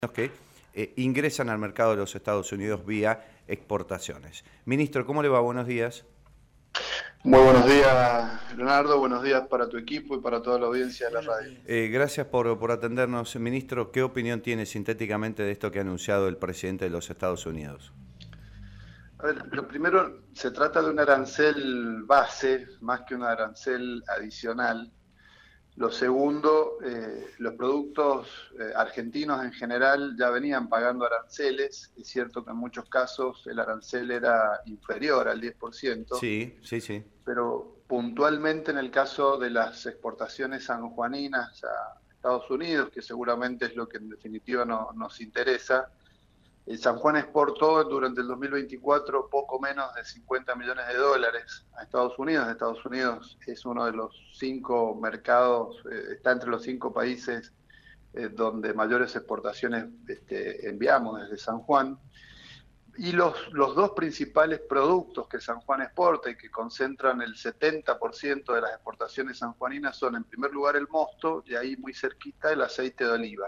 que ingresan al mercado de los Estados Unidos vía exportaciones. Ministro, ¿cómo le va? Buenos días. Muy buenos días, Leonardo. Buenos días para tu equipo y para toda la audiencia de la radio. Gracias por atendernos. Ministro, ¿qué opinión tiene sintéticamente de esto que ha anunciado el presidente de los Estados Unidos? A ver, lo primero, se trata de un arancel base, más que un arancel adicional. Lo segundo, los productos argentinos en general ya venían pagando aranceles. Es cierto que en muchos casos el arancel era inferior al 10%, Sí, sí, sí. pero puntualmente en el caso de las exportaciones sanjuaninas a Estados Unidos, que seguramente es lo que en definitiva nos interesa, el San Juan exportó durante el 2024 poco menos de 50 millones de dólares a Estados Unidos. Estados Unidos es uno de los 5 mercados, está entre los 5 países donde mayores exportaciones enviamos desde San Juan. Y los dos principales productos que San Juan exporta y que concentran el 70% de las exportaciones sanjuaninas son, en primer lugar, el mosto y ahí muy cerquita el aceite de oliva.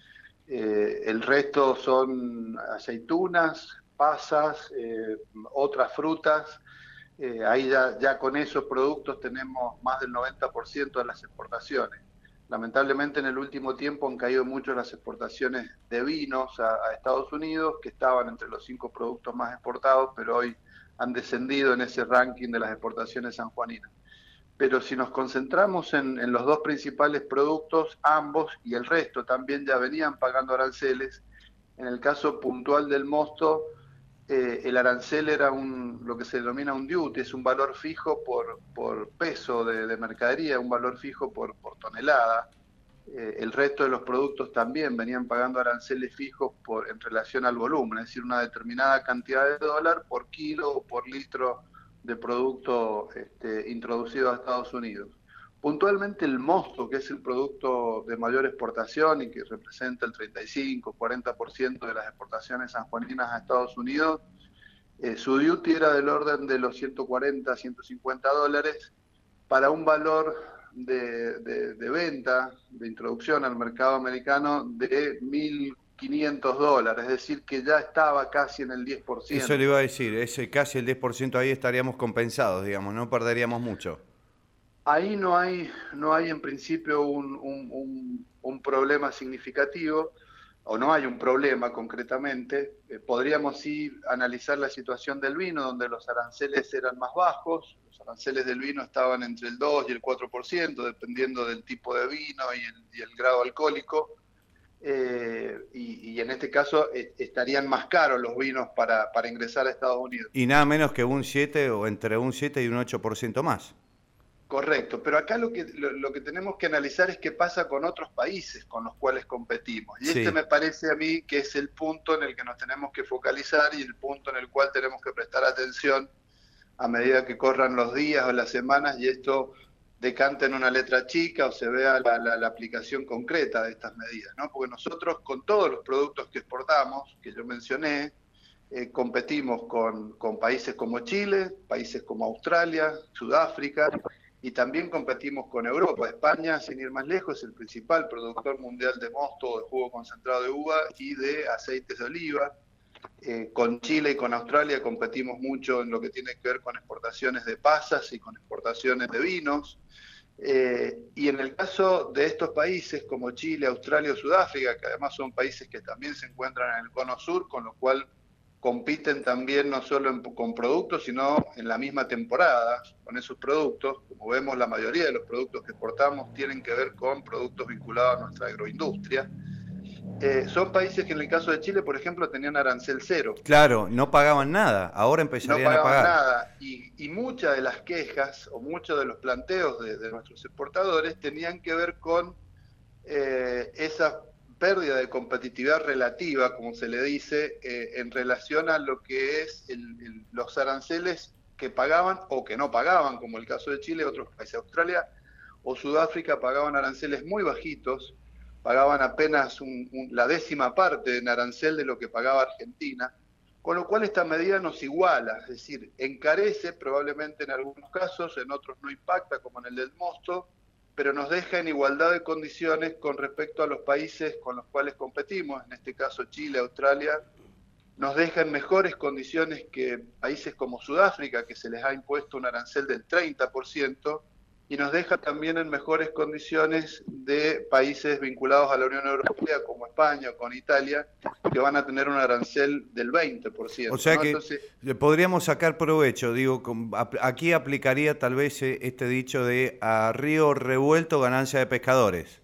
El resto son aceitunas, pasas, otras frutas. Ahí ya con esos productos tenemos más del 90% de las exportaciones. Lamentablemente en el último tiempo han caído mucho las exportaciones de vinos a Estados Unidos, que estaban entre los 5 productos más exportados, pero hoy han descendido en ese ranking de las exportaciones sanjuaninas. Pero si nos concentramos en los dos principales productos, ambos y el resto también ya venían pagando aranceles. En el caso puntual del mosto, el arancel era lo que se denomina un duty, es un valor fijo por peso de mercadería, un valor fijo por tonelada. El resto de los productos también venían pagando aranceles fijos en relación al volumen, es decir, una determinada cantidad de dólar por kilo o por litro de producto introducido a Estados Unidos. Puntualmente el mosto, que es el producto de mayor exportación y que representa el 35-40% de las exportaciones sanjuaninas a Estados Unidos, su duty era del orden de los 140-150 dólares para un valor de venta, de introducción al mercado americano de 1.500 dólares, es decir, que ya estaba casi en el Eso le iba 10%. a decir, ese casi el 10% ahí estaríamos compensados, digamos, no perderíamos mucho. Ahí no hay en principio un problema significativo, o no hay un problema concretamente. Podríamos sí analizar la situación del vino, donde los aranceles eran más bajos. Los aranceles del vino estaban entre el 2 y el 4%, dependiendo del tipo de vino y el grado alcohólico. Y en este caso estarían más caros los vinos para ingresar a Estados Unidos. Y nada menos que un 7 o entre un 7 y un 8% más. Correcto, pero acá lo que tenemos que analizar es qué pasa con otros países con los cuales competimos. Y este Sí. me parece a mí que es el punto en el que nos tenemos que focalizar y el punto en el cual tenemos que prestar atención a medida que corran los días o las semanas y esto decanta en una letra chica o se vea la aplicación concreta de estas medidas, ¿no? Porque nosotros con todos los productos que exportamos, que yo mencioné, competimos con países como Chile, países como Australia, Sudáfrica, y también competimos con Europa. España, sin ir más lejos, es el principal productor mundial de mosto, de jugo concentrado de uva y de aceites de oliva. Con Chile y con Australia competimos mucho en lo que tiene que ver con exportaciones de pasas y con exportaciones de vinos. Y en el caso de estos países como Chile, Australia o Sudáfrica, que además son países que también se encuentran en el cono sur, con lo cual compiten también no solo con productos, sino en la misma temporada con esos productos. Como vemos, la mayoría de los productos que exportamos tienen que ver con productos vinculados a nuestra agroindustria. Son países que en el caso de Chile, por ejemplo, tenían arancel cero. Claro, no pagaban nada, ahora No empezarían a pagaban pagar. nada y muchas de las quejas o muchos de los planteos de nuestros exportadores tenían que ver con esa pérdida de competitividad relativa, como se le dice, en relación a lo que es los aranceles que pagaban o que no pagaban, como el caso de Chile, otros países, Australia o Sudáfrica pagaban aranceles muy bajitos, pagaban apenas la décima parte en arancel de lo que pagaba Argentina, con lo cual esta medida nos iguala, es decir, encarece probablemente en algunos casos, en otros no impacta, como en el del mosto, pero nos deja en igualdad de condiciones con respecto a los países con los cuales competimos, en este caso Chile, Australia, nos deja en mejores condiciones que países como Sudáfrica, que se les ha impuesto un arancel del 30%, y nos deja también en mejores condiciones de países vinculados a la Unión Europea, como España o con Italia, que van a tener un arancel del 20%. O sea ¿no? que Entonces, podríamos sacar provecho, digo, aquí aplicaría tal vez este dicho de a río revuelto ganancia de pescadores.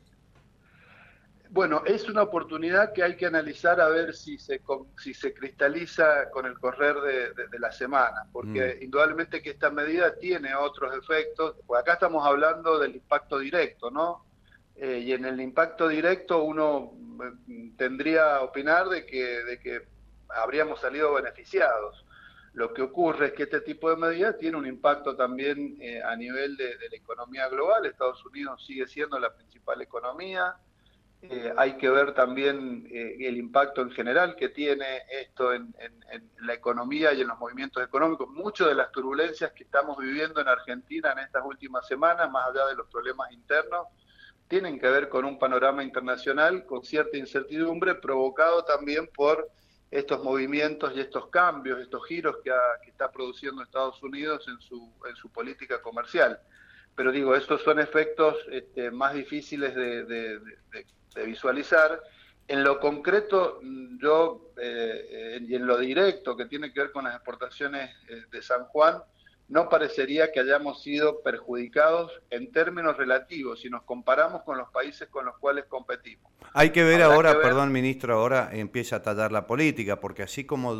bueno, es una oportunidad que hay que analizar a ver si se cristaliza con el correr de la semana, porque indudablemente que esta medida tiene otros efectos. Pues acá estamos hablando del impacto directo, ¿no? Y en el impacto directo uno tendría a opinar de que habríamos salido beneficiados. Lo que ocurre es que este tipo de medidas tiene un impacto también a nivel de la economía global. Estados Unidos sigue siendo la principal economía. Hay que ver también el impacto en general que tiene esto en la economía y en los movimientos económicos. Muchas de las turbulencias que estamos viviendo en Argentina en estas últimas semanas, más allá de los problemas internos, tienen que ver con un panorama internacional con cierta incertidumbre, provocado también por estos movimientos y estos cambios, estos giros que está produciendo Estados Unidos en su política comercial. Pero digo, estos son efectos más difíciles de visualizar. En lo concreto, yo, y en lo directo que tiene que ver con las exportaciones de San Juan, no parecería que hayamos sido perjudicados en términos relativos si nos comparamos con los países con los cuales competimos. Hay que ver ahora, perdón, ministro, ahora empieza a tallar la política, porque así como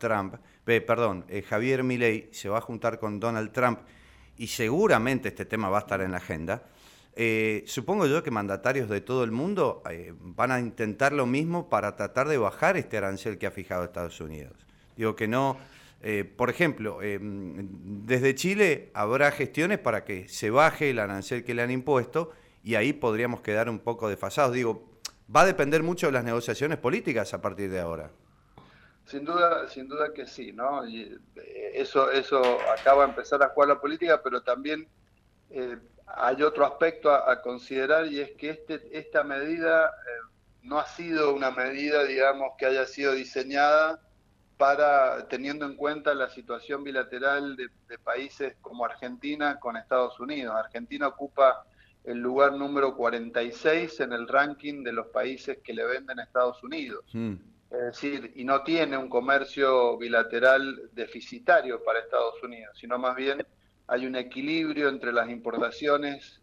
Javier Milei se va a juntar con Donald Trump y seguramente este tema va a estar en la agenda, supongo yo que mandatarios de todo el mundo van a intentar lo mismo para tratar de bajar este arancel que ha fijado Estados Unidos. Digo que no, por ejemplo, desde Chile habrá gestiones para que se baje el arancel que le han impuesto y ahí podríamos quedar un poco desfasados. Digo, va a depender mucho de las negociaciones políticas a partir de ahora. Sin duda que sí, ¿no? Y eso acaba de empezar a jugar la política, pero también hay otro aspecto a considerar, y es que esta medida no ha sido una medida, digamos, que haya sido diseñada teniendo en cuenta la situación bilateral de países como Argentina con Estados Unidos. Argentina ocupa el lugar número 46 en el ranking de los países que le venden a Estados Unidos. Es decir, y no tiene un comercio bilateral deficitario para Estados Unidos, sino más bien hay un equilibrio entre las importaciones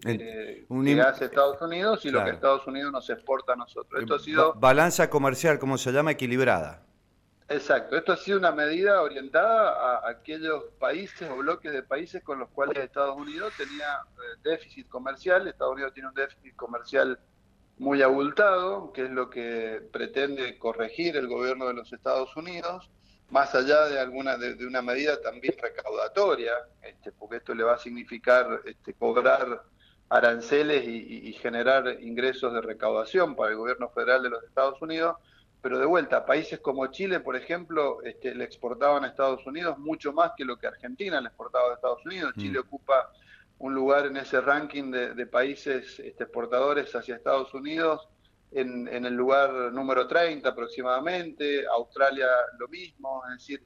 que hace Estados Unidos y claro, lo que Estados Unidos nos exporta a nosotros. Esto ha sido balanza comercial, como se llama, equilibrada. Exacto, esto ha sido una medida orientada a aquellos países o bloques de países con los cuales Estados Unidos tenía déficit comercial. Estados Unidos tiene un déficit comercial muy abultado, que es lo que pretende corregir el gobierno de los Estados Unidos, más allá de una medida también recaudatoria, porque esto le va a significar cobrar aranceles y generar ingresos de recaudación para el gobierno federal de los Estados Unidos. Pero de vuelta, países como Chile, por ejemplo, le exportaban a Estados Unidos mucho más que lo que Argentina le exportaba a Estados Unidos. Chile ocupa un lugar en ese ranking de países exportadores hacia Estados Unidos en el lugar número 30 aproximadamente. Australia lo mismo, es decir,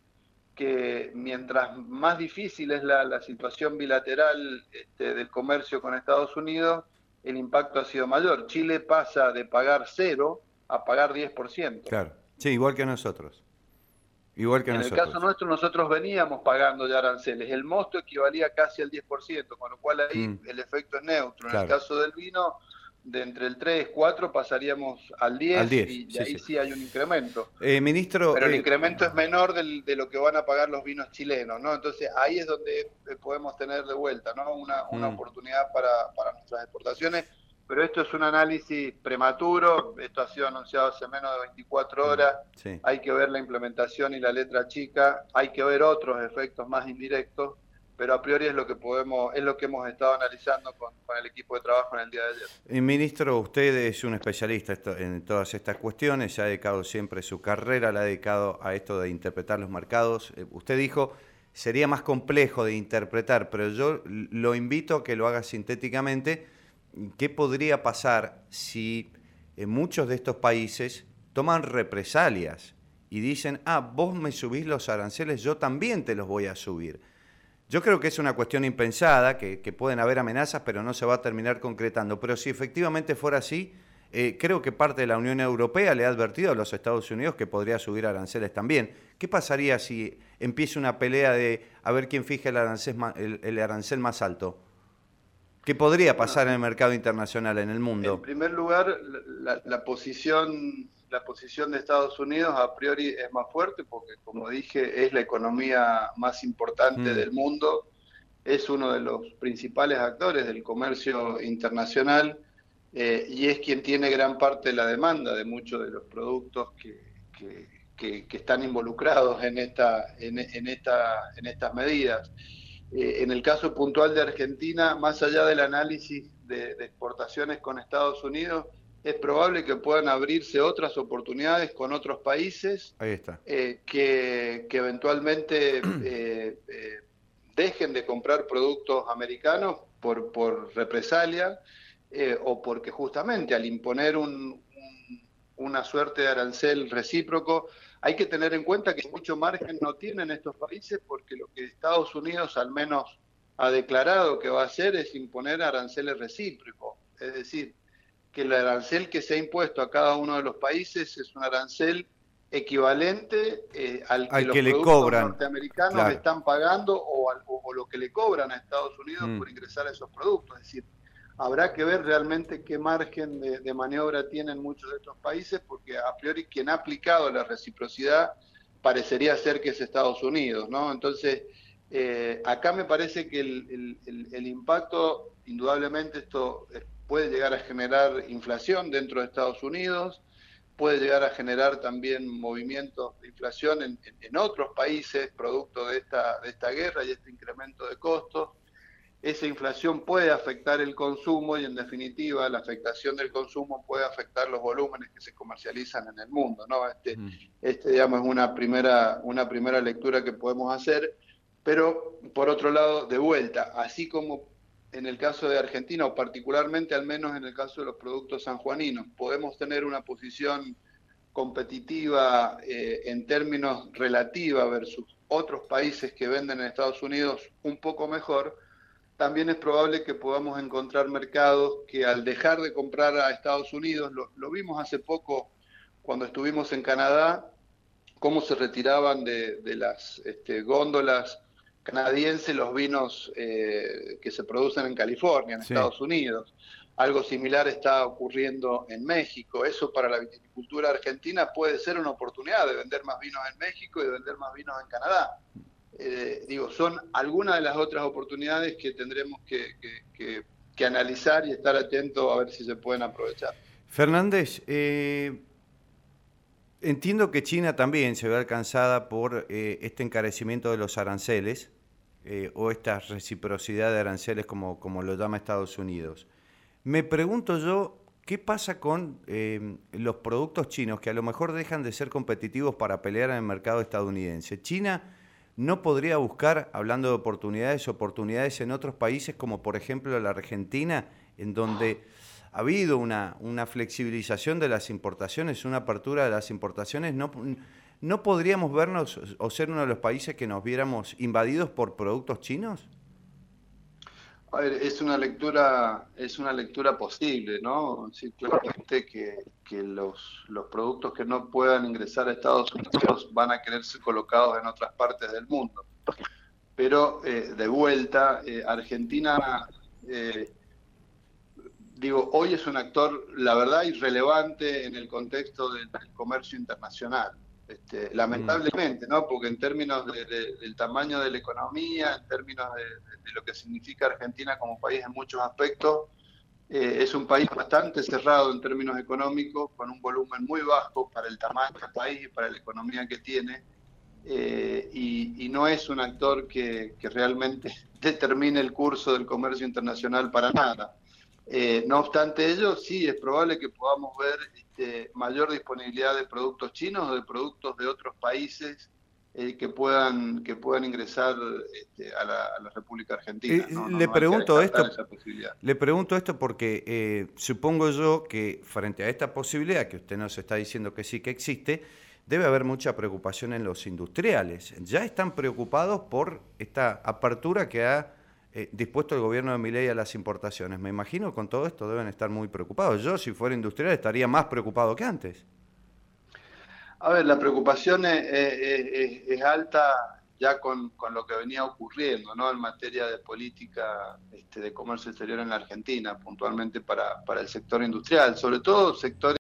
que mientras más difícil es la situación bilateral del comercio con Estados Unidos, el impacto ha sido mayor. Chile pasa de pagar 0 a pagar 10%. Claro, sí, igual que nosotros. Igual que nosotros. En el caso nuestro, nosotros veníamos pagando ya aranceles. El mosto equivalía casi al 10%, con lo cual ahí el efecto es neutro. En el caso del vino, de entre el 3 y 4 pasaríamos al 10, y ahí sí hay un incremento. Ministro, pero el incremento es menor de lo que van a pagar los vinos chilenos, ¿no? Entonces ahí es donde podemos tener de vuelta, ¿no? Una oportunidad para nuestras exportaciones. Pero esto es un análisis prematuro, esto ha sido anunciado hace menos de 24 horas, hay que ver la implementación y la letra chica, hay que ver otros efectos más indirectos, pero a priori es lo que hemos estado analizando con el equipo de trabajo en el día de ayer. Ministro, usted es un especialista en todas estas cuestiones, se ha dedicado siempre su carrera, la ha dedicado a esto de interpretar los mercados. Usted dijo, sería más complejo de interpretar, pero yo lo invito a que lo haga sintéticamente. qué podría pasar si muchos de estos países toman represalias y dicen, vos me subís los aranceles, yo también te los voy a subir. Yo creo que es una cuestión impensada, que pueden haber amenazas, pero no se va a terminar concretando. Pero si efectivamente fuera así, creo que parte de la Unión Europea le ha advertido a los Estados Unidos que podría subir aranceles también. ¿Qué pasaría si empieza una pelea de a ver quién fija el arancel más alto? ¿Qué podría pasar en el mercado internacional, en el mundo? En primer lugar, la posición de Estados Unidos a priori es más fuerte porque, como dije, es la economía más importante del mundo, es uno de los principales actores del comercio internacional y es quien tiene gran parte de la demanda de muchos de los productos que están involucrados en estas medidas. En el caso puntual de Argentina, más allá del análisis de exportaciones con Estados Unidos, es probable que puedan abrirse otras oportunidades con otros países. Ahí está. Que eventualmente dejen de comprar productos americanos por represalia o porque justamente al imponer una suerte de arancel recíproco, hay que tener en cuenta que mucho margen no tienen estos países porque lo que Estados Unidos al menos ha declarado que va a hacer es imponer aranceles recíprocos. Es decir, que el arancel que se ha impuesto a cada uno de los países es un arancel equivalente al que los productos norteamericanos están pagando o lo que le cobran a Estados Unidos por ingresar a esos productos. Es decir, habrá que ver realmente qué margen de maniobra tienen muchos de estos países, porque a priori quien ha aplicado la reciprocidad parecería ser que es Estados Unidos, ¿no? Entonces, acá me parece que el impacto, indudablemente esto puede llegar a generar inflación dentro de Estados Unidos, puede llegar a generar también movimientos de inflación en otros países, producto de esta guerra y este incremento de costos. Esa inflación puede afectar el consumo y, en definitiva, la afectación del consumo puede afectar los volúmenes que se comercializan en el mundo, ¿no? Digamos, es una primera lectura que podemos hacer, pero, por otro lado, de vuelta, así como en el caso de Argentina, o particularmente al menos en el caso de los productos sanjuaninos, podemos tener una posición competitiva en términos relativa versus otros países que venden en Estados Unidos un poco mejor, también es probable que podamos encontrar mercados que al dejar de comprar a Estados Unidos, lo vimos hace poco cuando estuvimos en Canadá, cómo se retiraban de las góndolas canadienses los vinos que se producen en California, en Estados Unidos. Algo similar está ocurriendo en México. Eso para la viticultura argentina puede ser una oportunidad de vender más vinos en México y de vender más vinos en Canadá. Son algunas de las otras oportunidades que tendremos que analizar y estar atentos a ver si se pueden aprovechar. Fernández, entiendo que China también se ve alcanzada por este encarecimiento de los aranceles o esta reciprocidad de aranceles como lo llama Estados Unidos. Me pregunto yo, ¿qué pasa con los productos chinos que a lo mejor dejan de ser competitivos para pelear en el mercado estadounidense? China ¿no podría buscar, hablando de oportunidades en otros países, como por ejemplo la Argentina, en donde ha habido una flexibilización de las importaciones, una apertura de las importaciones? ¿No podríamos vernos o ser uno de los países que nos viéramos invadidos por productos chinos? A ver, es una lectura posible, ¿no? Sí, claramente que los productos que no puedan ingresar a Estados Unidos van a querer ser colocados en otras partes del mundo. Pero, de vuelta, Argentina, hoy es un actor, la verdad, irrelevante en el contexto del comercio internacional. Lamentablemente, ¿no? Porque en términos del tamaño de la economía, en términos de lo que significa Argentina como país en muchos aspectos, es un país bastante cerrado en términos económicos, con un volumen muy bajo para el tamaño del país y para la economía que tiene, y no es un actor que realmente determine el curso del comercio internacional para nada. No obstante ello, sí es probable que podamos ver mayor disponibilidad de productos chinos o de productos de otros países que puedan ingresar a la República Argentina. No, no, Le no hay que pregunto descartar esto, esa posibilidad. le pregunto esto porque supongo yo que frente a esta posibilidad que usted nos está diciendo que sí que existe, debe haber mucha preocupación en los industriales. ¿Ya están preocupados por esta apertura que ha dispuesto el gobierno de Milei a las importaciones? Me imagino que con todo esto deben estar muy preocupados. Yo, si fuera industrial, estaría más preocupado que antes. A ver, la preocupación es alta ya con lo que venía ocurriendo, ¿no? En materia de política de comercio exterior en la Argentina, puntualmente para el sector industrial, sobre todo sectores